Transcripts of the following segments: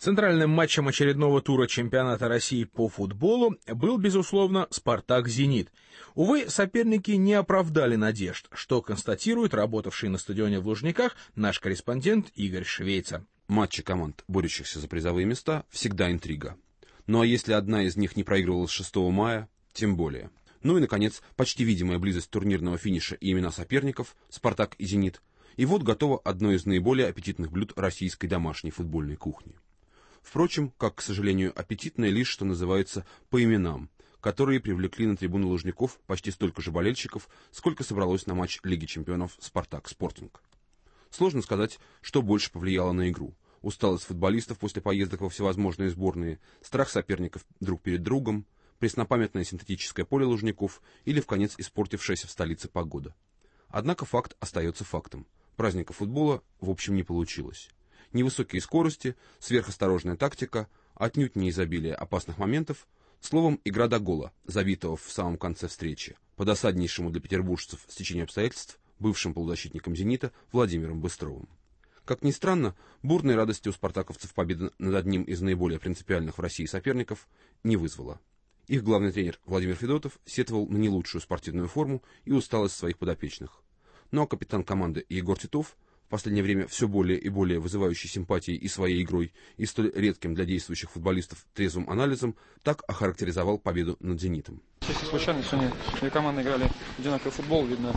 Центральным матчем очередного тура чемпионата России по футболу был, безусловно, «Спартак-Зенит». Увы, соперники не оправдали надежд, что констатирует работавший на стадионе в Лужниках наш корреспондент Игорь Швейцар. Матчи команд, борющихся за призовые места, всегда интрига. Ну а если одна из них не проигрывала с 6 мая, тем более. Ну и, наконец, почти видимая близость турнирного финиша и имена соперников «Спартак» и «Зенит». И вот готово одно из наиболее аппетитных блюд российской домашней футбольной кухни. Впрочем, как, к сожалению, аппетитное лишь, что называется, по именам, которые привлекли на трибуны Лужников почти столько же болельщиков, сколько собралось на матч Лиги чемпионов «Спартак-Спортинг». Сложно сказать, что больше повлияло на игру. Усталость футболистов после поездок во всевозможные сборные, страх соперников друг перед другом, преснопамятное синтетическое поле Лужников или, вконец, испортившаяся в столице погода. Однако факт остается фактом. Праздника футбола, в общем, не получилось. Невысокие скорости, сверхосторожная тактика, отнюдь не изобилие опасных моментов, словом, игра до гола, забитого в самом конце встречи, по досаднейшему для петербуржцев стечению обстоятельств, бывшим полузащитником «Зенита» Владимиром Быстровым. Как ни странно, бурной радости у спартаковцев победа над одним из наиболее принципиальных в России соперников не вызвала. Их главный тренер Владимир Федотов сетовал на не лучшую спортивную форму и усталость своих подопечных. Ну а капитан команды Егор Титов, в последнее время все более и более вызывающий симпатии и своей игрой, и столь редким для действующих футболистов трезвым анализом, так охарактеризовал победу над «Зенитом». Чисто случайно сегодня две команды играли одинаковый футбол, видно,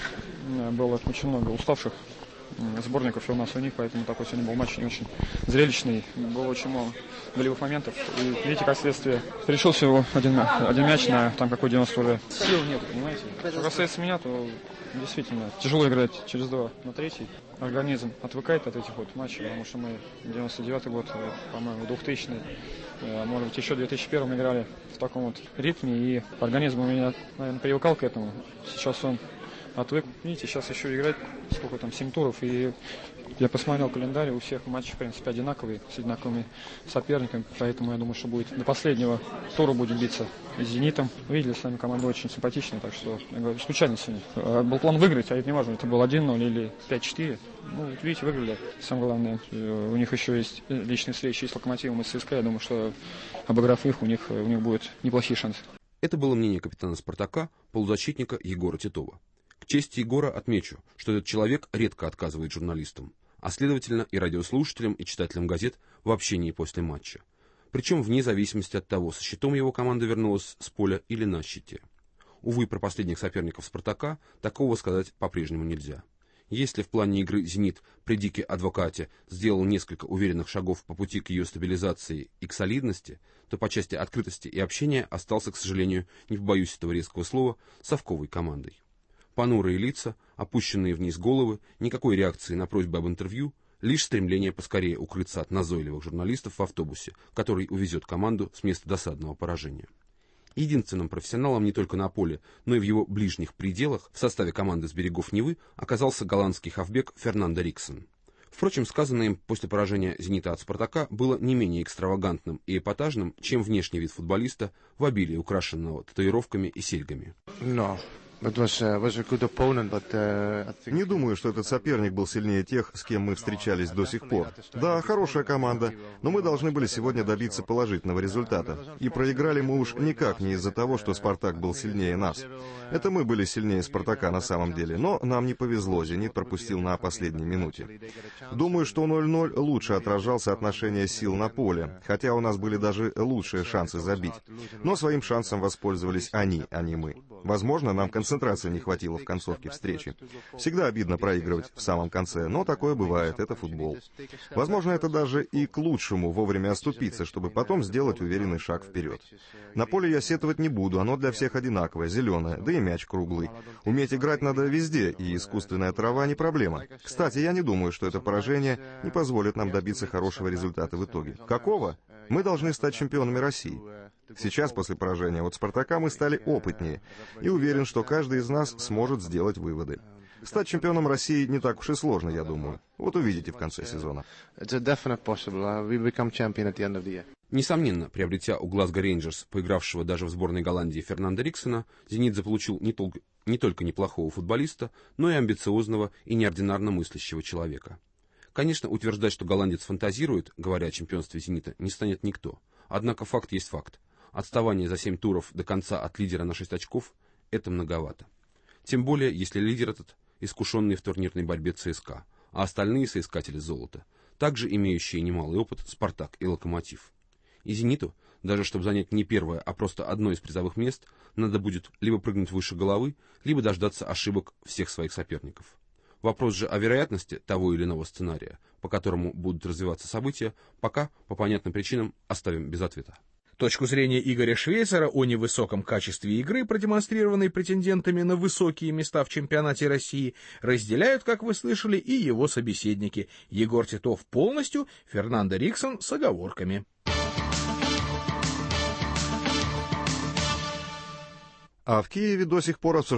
было очень много уставших сборников и у нас, и у них, поэтому такой сегодня был матч не очень зрелищный, было очень мало голевых моментов, и видите, как следствие, решил всего один мяч на там какой 90 уже. Сил нет, понимаете. Что касается меня, то действительно тяжело играть через 2 на 3. Организм отвыкает от этих вот матчей, потому что мы 99-й год, по-моему, 2000-й, может быть, еще 2001-м играли в таком вот ритме, и организм у меня, наверное, привыкал к этому. Сейчас он отвык. Видите, сейчас еще играть, сколько там, 7 туров, и я посмотрел календарь, у всех матчи, в принципе, одинаковые, с одинаковыми соперниками, поэтому я думаю, что будет до последнего тура будем биться с «Зенитом». Видели, сами команды очень симпатичные, так что, я говорю, случайно сегодня. Был план выиграть, а это не важно, это был 1-0 или 5-4. Ну, видите, выиграли. Самое главное, у них еще есть личные встречи с «Локомотивом» и с ЦСКА, я думаю, что, обыграв их, у них будут неплохие шансы. Это было мнение капитана «Спартака», полузащитника Егора Титова. К чести Егора отмечу, что этот человек редко отказывает журналистам, а следовательно и радиослушателям, и читателям газет в общении после матча. Причем вне зависимости от того, со щитом его команда вернулась с поля или на щите. Увы, про последних соперников «Спартака» такого сказать по-прежнему нельзя. Если в плане игры «Зенит» при Дике Адвокате сделал несколько уверенных шагов по пути к ее стабилизации и к солидности, то по части открытости и общения остался, к сожалению, не побоюсь этого резкого слова, совковой командой. Понурые лица, опущенные вниз головы, никакой реакции на просьбы об интервью, лишь стремление поскорее укрыться от назойливых журналистов в автобусе, который увезет команду с места досадного поражения. Единственным профессионалом не только на поле, но и в его ближних пределах в составе команды с берегов Невы оказался голландский хавбек Фернандо Риксен. Впрочем, сказанное им после поражения «Зенита» от «Спартака» было не менее экстравагантным и эпатажным, чем внешний вид футболиста, в обилии украшенного татуировками и серьгами. Не думаю, что этот соперник был сильнее тех, с кем мы встречались до сих пор. Да, хорошая команда, но мы должны были сегодня добиться положительного результата. И проиграли мы уж никак не из-за того, что «Спартак» был сильнее нас. Это мы были сильнее «Спартака» на самом деле, но нам не повезло, «Зенит» пропустил на последней минуте. Думаю, что 0-0 лучше отражал соотношение сил на поле, хотя у нас были даже лучшие шансы забить. Но своим шансом воспользовались они, а не мы. Возможно, нам концентрации не хватило в концовке встречи. Всегда обидно проигрывать в самом конце, но такое бывает, это футбол. Возможно, это даже и к лучшему вовремя оступиться, чтобы потом сделать уверенный шаг вперед. На поле я сетовать не буду, оно для всех одинаковое, зеленое, да и мяч круглый. Уметь играть надо везде, и искусственная трава не проблема. Кстати, я не думаю, что это поражение не позволит нам добиться хорошего результата в итоге. Какого? Мы должны стать чемпионами России. Сейчас, после поражения от «Спартака», мы стали опытнее, и уверен, что каждый из нас сможет сделать выводы. Стать чемпионом России не так уж и сложно, я думаю. Вот увидите в конце сезона. Несомненно, приобретя у Глазго Рейнджерс, поигравшего даже в сборной Голландии Фернандо Риксена, «Зенит» заполучил не только неплохого футболиста, но и амбициозного и неординарно мыслящего человека. Конечно, утверждать, что голландец фантазирует, говоря о чемпионстве «Зенита», не станет никто. Однако факт есть факт. Отставание за 7 туров до конца от лидера на 6 очков – это многовато. Тем более, если лидер этот – искушенный в турнирной борьбе ЦСКА, а остальные соискатели золота – также имеющие немалый опыт «Спартак» и «Локомотив». И «Зениту», даже чтобы занять не первое, а просто одно из призовых мест, надо будет либо прыгнуть выше головы, либо дождаться ошибок всех своих соперников. Вопрос же о вероятности того или иного сценария, по которому будут развиваться события, пока, по понятным причинам, оставим без ответа. Точку зрения Игоря Швейцера о невысоком качестве игры, продемонстрированной претендентами на высокие места в чемпионате России, разделяют, как вы слышали, и его собеседники. Егор Титов полностью, Фернандо Риксон с оговорками. А в Киеве до сих пор обсуждают